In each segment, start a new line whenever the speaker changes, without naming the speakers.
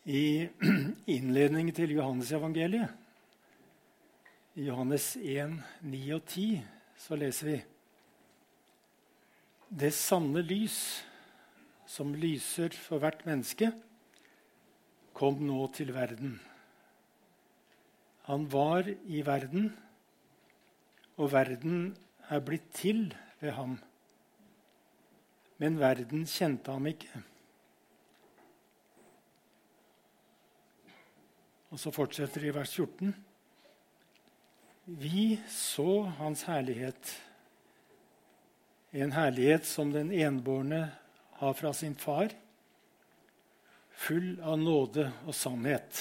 I innledningen til Johannes evangeliet, i Johannes 1, 9 og 10, så leser vi: Det sanne lys, som lyser for hvert menneske, kom nå til verden. Han var i verden, og verden er blitt til ved ham. Men verden kjente ham ikke. Og så fortsetter det i vers 14. Vi så hans herlighet, en herlighet som den enbårne har fra sin far, full av nåde og sannhet.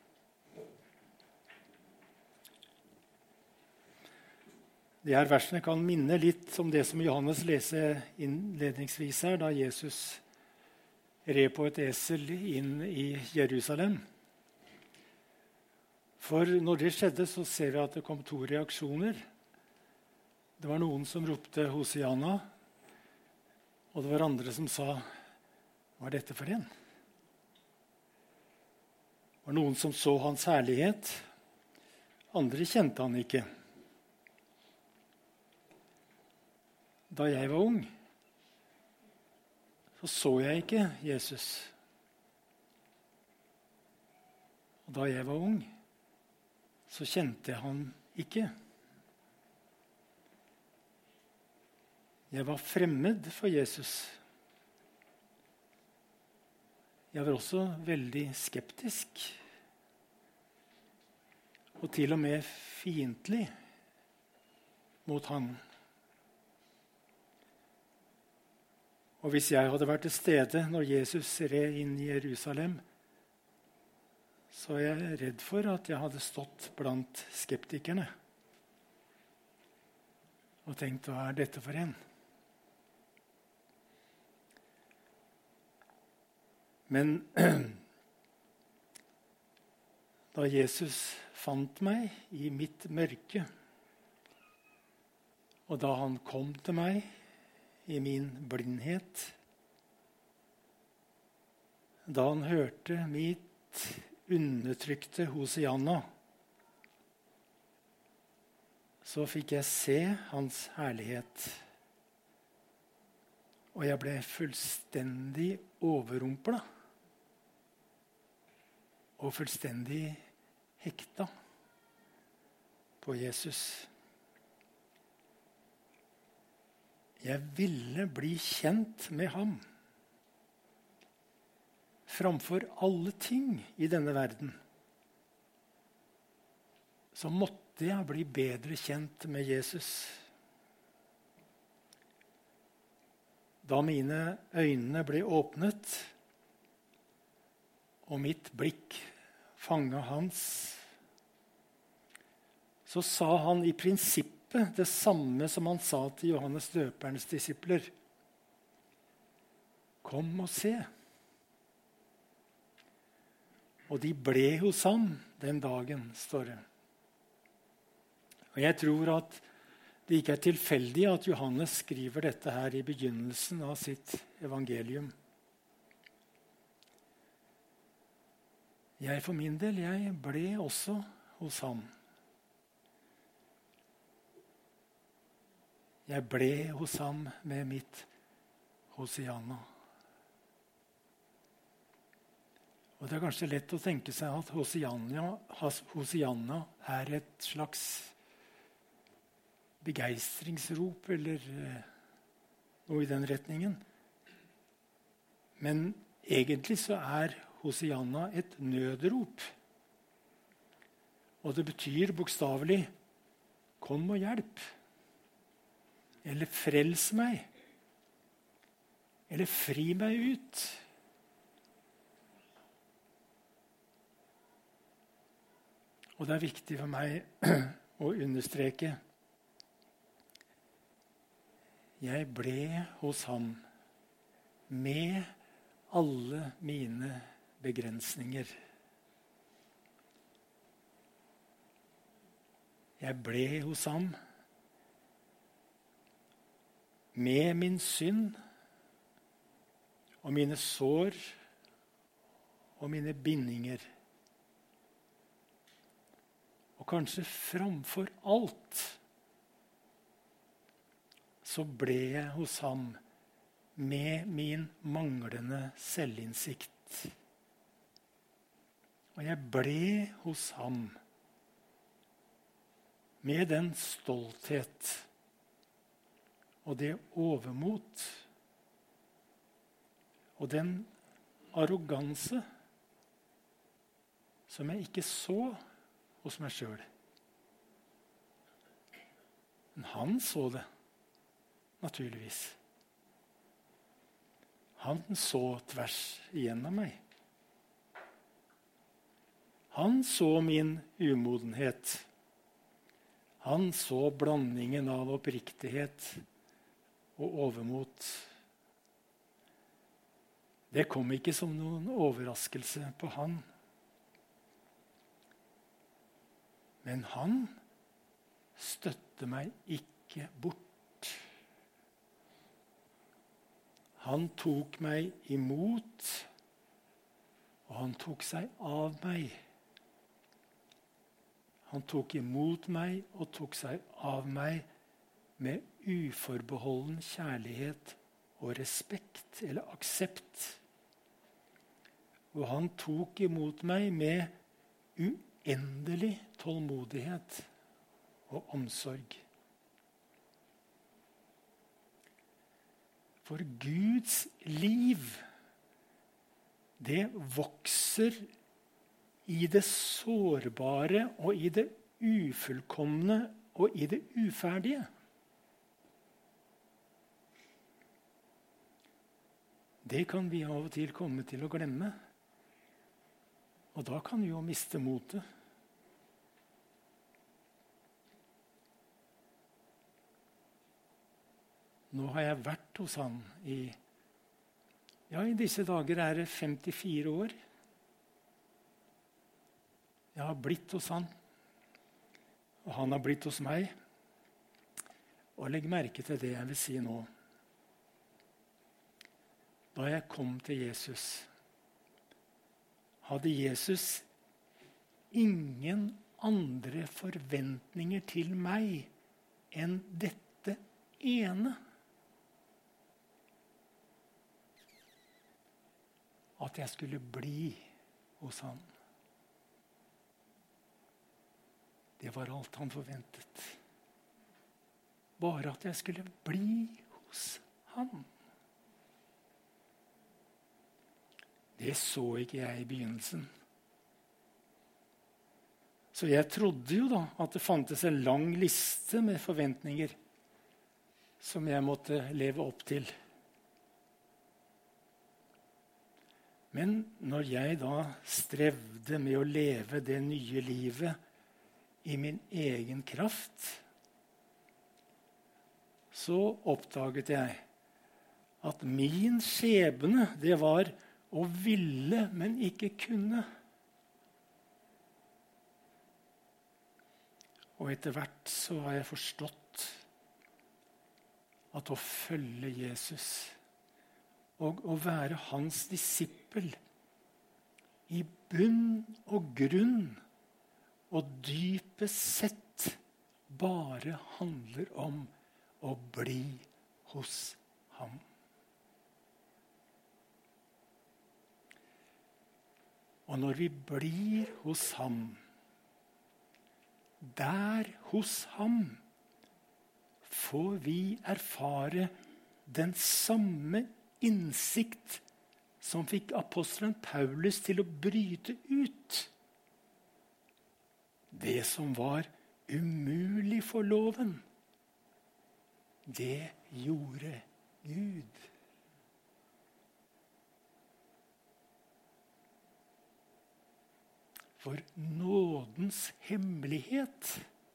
De her versene kan minne litt om det som Johannes leser innledningsvis her, da Jesus red på et esel inn i Jerusalem. For når det skjedde, så ser vi at det kom to reaksjoner. Det var noen som ropte Hosianna, og det var andre som sa: Hva er dette for en? Det var noen som så hans herlighet. Andre kjente han ikke. Da jeg var ung, så jeg ikke Jesus. Og da jeg var ung, så kjente jeg han ikke. Jeg var fremmed for Jesus. Jeg var også veldig skeptisk, og til og med fiendtlig mot han. Og hvis jeg hadde vært til stede når Jesus red inn i Jerusalem, så er jeg redd for at jeg hadde stått blant skeptikerne og tenkt: hva er dette for en? Men da Jesus fant meg i mitt mørke, og da han kom til meg i min blindhet, da han hørte mitt undertrykte Hosianna, så fikk jeg se hans herlighet. Og jeg ble fullstendig overrumplet og fullstendig hekta på Jesus. Jeg ville bli kjent med ham. Framfor alle ting i denne verden så måtte jeg bli bedre kjent med Jesus. Da mine øyne ble åpnet, og mitt blikk fanget hans, så sa han i prinsippet det samme som han sa til Johannes døperens disipler: Kom og se. Og de ble hos ham den dagen, står det. Og jeg tror at det ikke er tilfeldig at Johannes skriver dette her i begynnelsen av sitt evangelium. Jeg for min del, jeg ble også hos ham. Jeg ble hos ham med mitt Hosianna. Og det er kanskje lett å tenke seg at Hosianna er et slags begeistringsrop eller noe i den retningen. Men egentlig så er Hosianna et nødrop. Og det betyr bokstavelig: Kom og hjelp. Eller frels meg. Eller fri meg ut. Og det er viktig for meg å understreke: Jeg ble hos ham med alle mine begrensninger. Jeg ble hos ham med min synd og mine sår og mine bindinger. Og kanskje framfor alt så ble jeg hos ham med min manglende selvinnsikt. Og jeg ble hos ham med den stolthet og det overmot og den arroganse som jeg ikke så hos meg selv. Men han så det, naturligvis. Han så tvers igjennom meg. Han så min umodenhet. Han så blandingen av oppriktighet og overmot. Det kom ikke som noen overraskelse på han. Men han støtte meg ikke bort. Han tok meg imot, og han tok seg av meg. Han tok imot meg og tok seg av meg med uforbeholden kjærlighet og respekt eller aksept. Og han tok imot meg med uendelig tålmodighet og omsorg. For Guds liv, det vokser i det sårbare og i det ufullkomne og i det uferdige. Det kan vi av og til komme til å glemme. Og da kan vi jo miste motet. Nå har jeg vært hos han i disse dager er det 54 år. Jeg har blitt hos han, og han har blitt hos meg. Og legg merke til det jeg vil si nå. Da jeg kom til Jesus, hadde Jesus ingen andre forventninger til meg enn dette ene. At jeg skulle bli hos han. Det var alt han forventet. Bare at jeg skulle bli hos han. Det så ikke jeg i begynnelsen. Så jeg trodde jo da at det fantes en lang liste med forventninger som jeg måtte leve opp til. Men når jeg da strevde med å leve det nye livet i min egen kraft, så oppdaget jeg at min skjebne, det var å ville, men ikke kunne. Og etter hvert så har jeg forstått at å følge Jesus og å være hans disippel i bunn og grunn og dypest sett bare handler om å bli hos ham. Og når vi blir hos ham, der hos ham, får vi erfare den samme innsikt som fikk apostelen Paulus til å bryte ut. Det som var umulig for loven, det gjorde Gud. For nådens hemmelighet,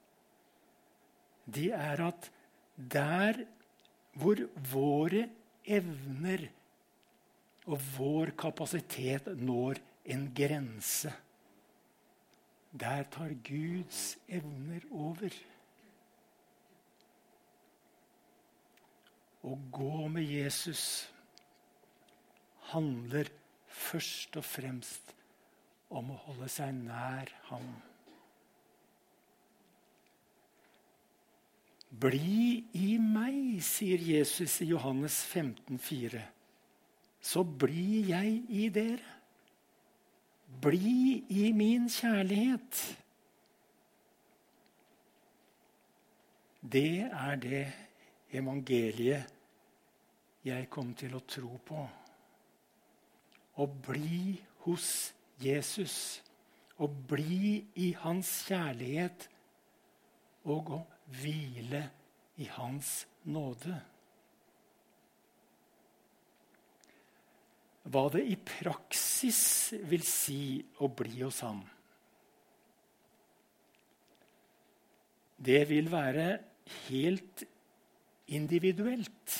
det er at der hvor våre evner og vår kapasitet når en grense, der tar Guds evner over. Å gå med Jesus handler først og fremst om å holde seg nær ham. Bli i meg, sier Jesus i Johannes 15,4. Så blir jeg i dere. Bli i min kjærlighet. Det er det evangeliet jeg kom til å tro på. Å bli hos Jesus. Å bli i hans kjærlighet. Og å hvile i hans nåde. Hva det i praksis vil si å bli hos ham, det vil være helt individuelt.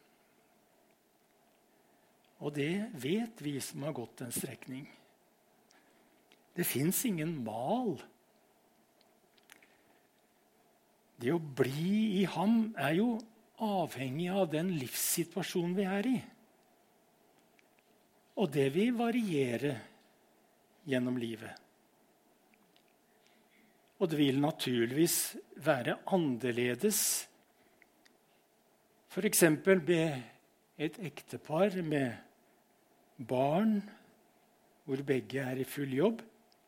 Og det vet vi som har gått en strekning. Det fins ingen mal. Det å bli i ham er jo avhengig av den livssituasjonen vi er i. Og det vil variere gjennom livet. Og det vil naturligvis være annerledes. For eksempel med et ektepar med barn, hvor begge er i full jobb.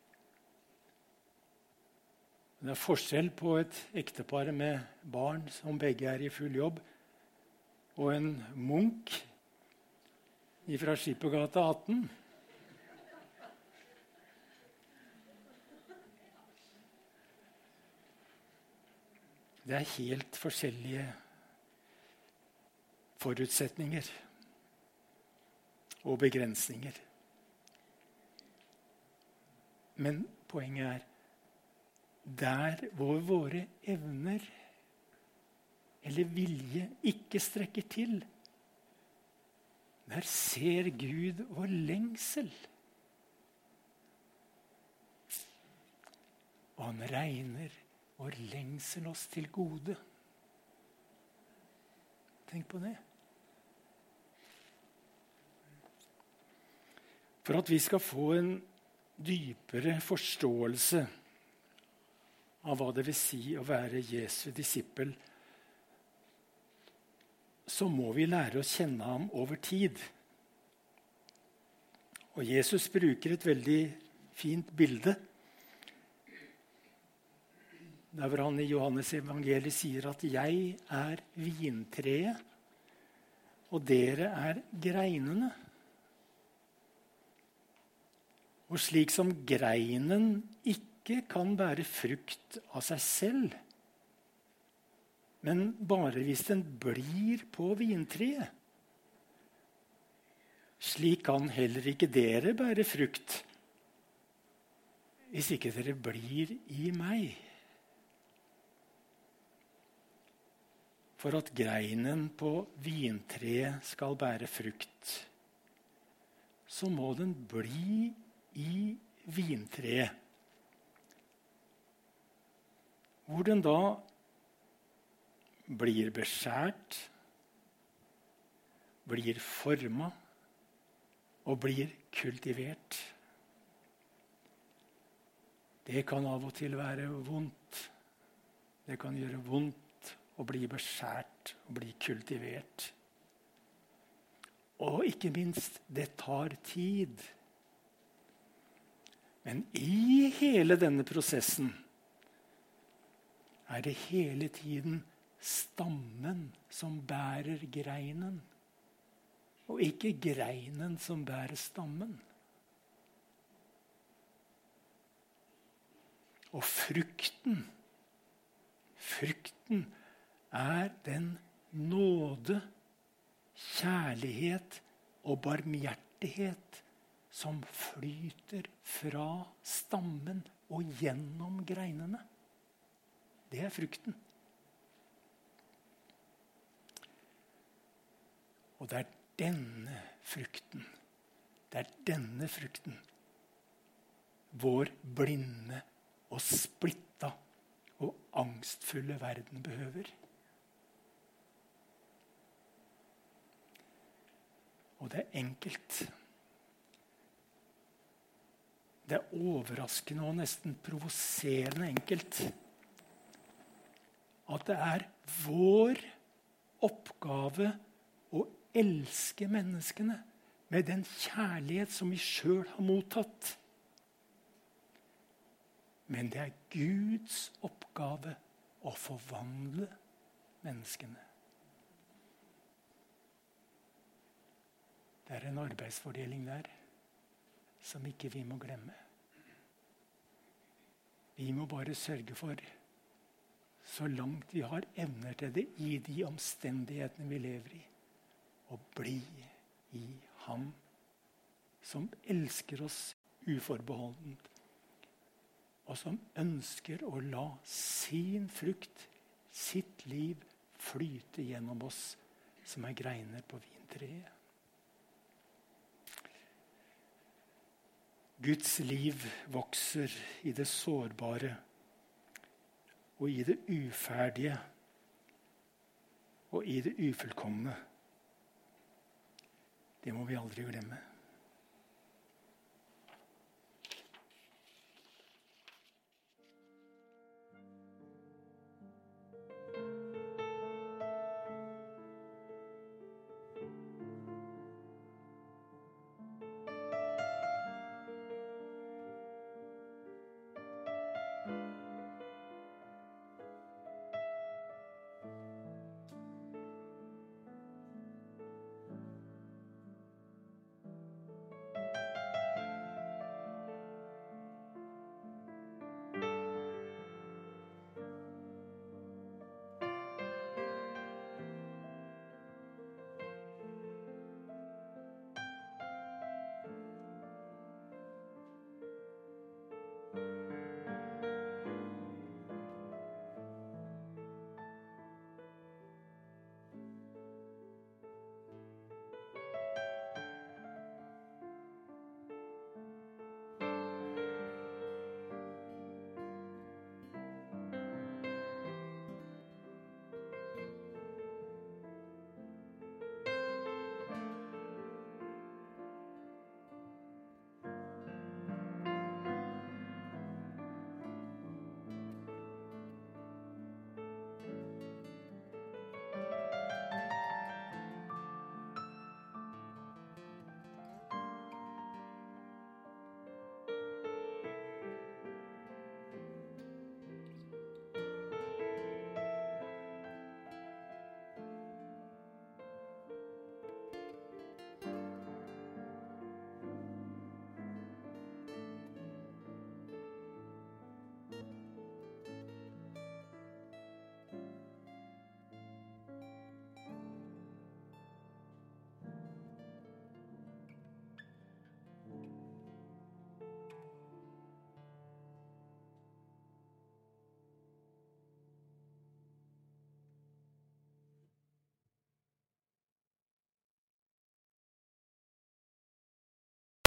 Det er forskjell på et ektepar med barn som begge er i full jobb, og en munk fra Skippergata 18. Det er helt forskjellige forutsetninger og begrensninger. Men poenget er der hvor våre evner eller vilje ikke strekker til, der ser Gud vår lengsel. Og han regner vår lengsel oss til gode. Tenk på det. For at vi skal få en dypere forståelse av hva det vil si å være Jesu disippel, så må vi lære å kjenne ham over tid. Og Jesus bruker et veldig fint bilde, der hvor han i Johannes evangeliet sier at «Jeg er vintreet, og dere er greinene». Og slik som greinen ikke kan bære frukt av seg selv, men bare hvis den blir på vintreet. Slik kan heller ikke dere bære frukt, hvis ikke dere blir i meg. For at greinen på vintreet skal bære frukt, så må den bli i vintreet. Hvor den da blir beskjært, blir formet og blir kultivert. Det kan av og til være vondt. Det kan gjøre vondt å bli beskjært og bli kultivert. Og ikke minst, det tar tid. Men i hele denne prosessen er det hele tiden stammen som bærer greinen, og ikke greinen som bærer stammen. Og frukten er den nåde, kjærlighet og barmhjertighet som flyter fra stammen og gjennom greinene. Det er frukten. Og det er denne frukten, vår blinde og splitta og angstfulle verden behøver. Og det er enkelt. Det er overraskende og nesten provoserende enkelt at det er vår oppgave å elske menneskene med den kjærlighet som vi selv har mottatt. Men det er Guds oppgave å forvandle menneskene. Det er en arbeidsfordeling der som ikke vi må glemme. Vi må bare sørge for, så langt vi har evner til det i de omstendighetene vi lever i, å bli i Han som elsker oss uforbeholdent, og som ønsker å la sin frukt, sitt liv, flyte gjennom oss som er greiner på vintreet. Guds liv vokser i det sårbare og i det uferdige og i det ufullkomne. Det må vi aldri glemme.